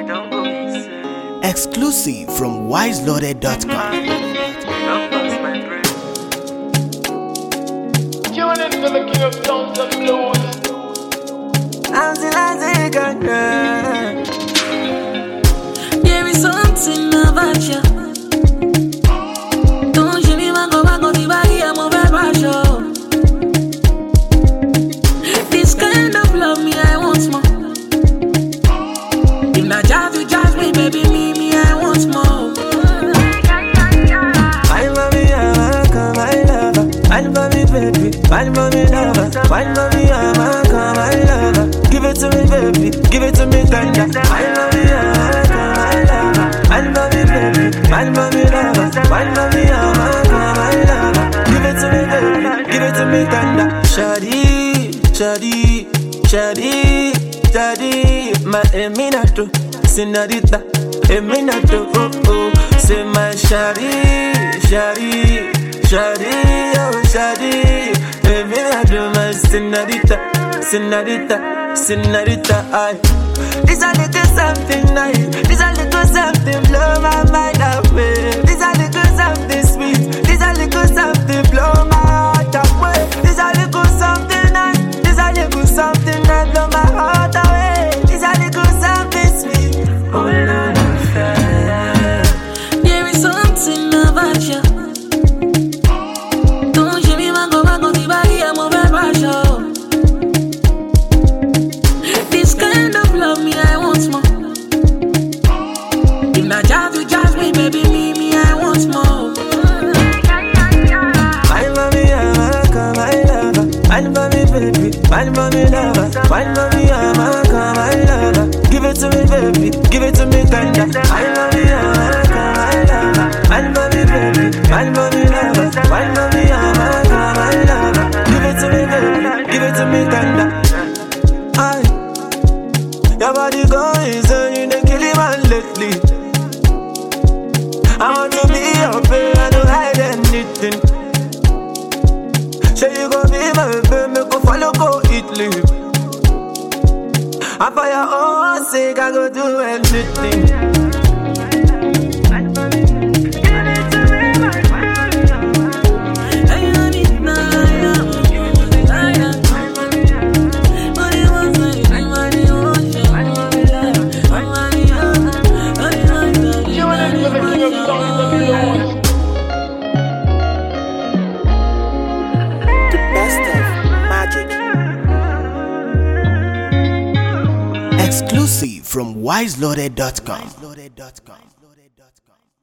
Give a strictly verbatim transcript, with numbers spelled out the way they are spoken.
I don't go insane. Exclusive from wise loaded dot com. Don't bust my brain. Tune into the king of sounds and blues. I'm still a second girl. There is something about you. Don't you me go back on the body, I'm over pressure. This kind of love me, I want more. If not just you judge me, baby, me, me, I want more. Wine for me, I'm a come, I love her. Wine for me, baby, wine for me, lover. Wine for me, I'm a come, I love her. Give it to me, baby, give it to me, tender. Wine for me, I'm a come, I love her. Wine for me, baby, wine for me, lover. Wine for me, I'm a come, I love her. Give it to me, baby, give it to me, tender. Shawty, shawty, shawty, shawty, my eminato, senorita, eminato, oh oh. Say my shawty, shawty, shawty, oh shawty, eminato, my senorita, senorita, senorita, I. This a little something nice, this a little something blow my mind away. This a little something sweet, this a little something blow my heart away. This a little something nice, this a little something that blow my heart away. This a little something sweet, oh Lord of fire. There is something about you. Don't you me go back on the body, I'm over pressure. This kind of love me, I want more. If not just you judge me, baby, me, me, I want more. Wine for me, I'm a come, I love her. Wine for me, baby, wine for me, lover. Wine for me, I'm a come, I love her. Give it to me, baby, give it to me, tender. Wine for me, I'm a come, I love her. Wine for me, baby, wine for me, lover. Wine for me, I'm a come, I love her. Give it to me, baby, give it to me, tender. Aye. Your body going so you done kill him man lately. I want to be your babe, I don't hide anything. Say you gon' be my baby, me go follow, go Italy. And for your own sake, I go do anything. Tune into the king of sounds and blues. Best of magic. Exclusive from wise loaded dot com.